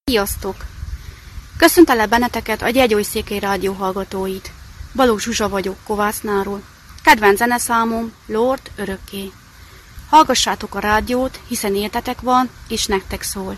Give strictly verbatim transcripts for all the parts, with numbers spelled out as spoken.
Sziasztok! Köszöntelek benneteket a Gyergyógyszékely Rádió hallgatóit. Balogh Zsuzsa vagyok Kovásznáról. Kedvenc zeneszámom Lord örökké. Hallgassátok a rádiót, hiszen értetek van, és nektek szól.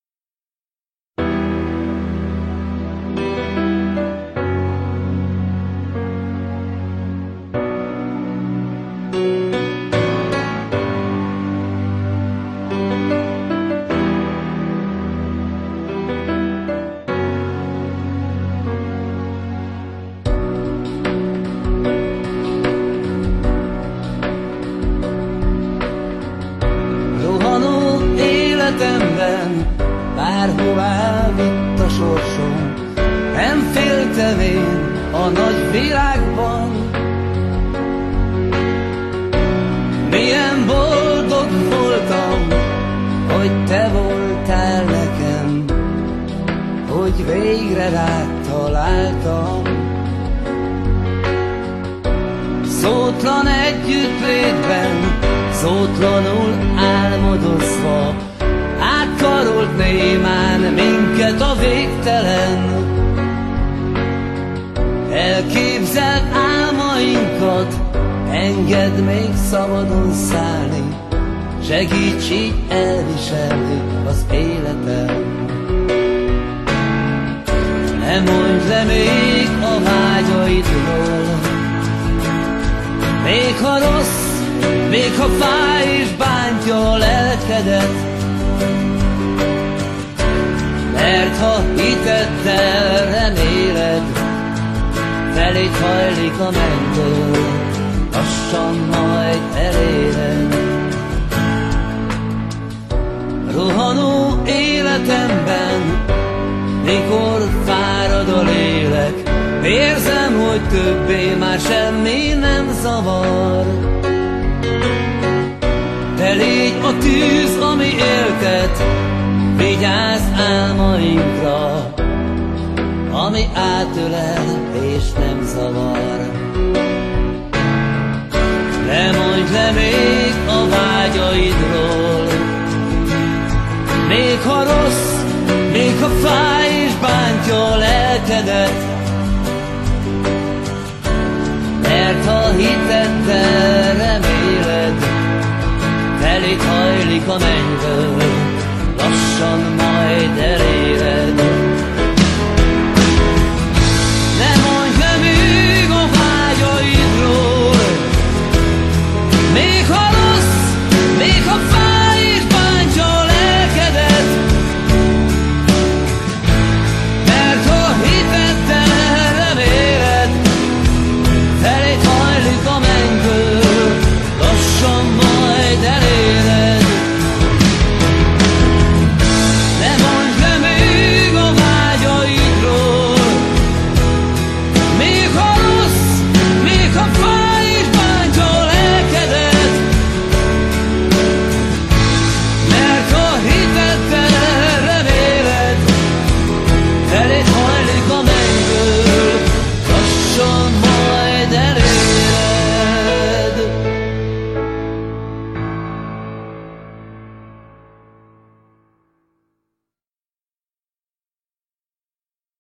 Bárhová vitt a sorsom, nem féltem én a nagy világban. Milyen boldog voltam, hogy te voltál nekem, hogy végre rád találtam. Szótlan együttlétben, szótlanul álmodozva, átkarolt némán minket a végtelen. Elképzelt álmainkat, engedd még szabadon szállni, segíts így elviselni az életem. Ne mondj le még a vágyaidról, még ha rossz, még ha fáj és bántja a lelkedet. Mert ha hiteddel reméled, felét hajlik a mennyből, lassan majd eléred. Rohanó életemben, mikor fárad a lélek, érzem, hogy többé már semmi nem zavar. Te légy a tűz, ami éltet, vigyázz álmainkra, ami átölel és nem zavar. Ne mondj le még a vágyaidról, még ha rossz, még ha fáj és bántja a lelkedet. Mert ha hiteddel reméled, felét hajlik a mennyből, lassan majd eléred.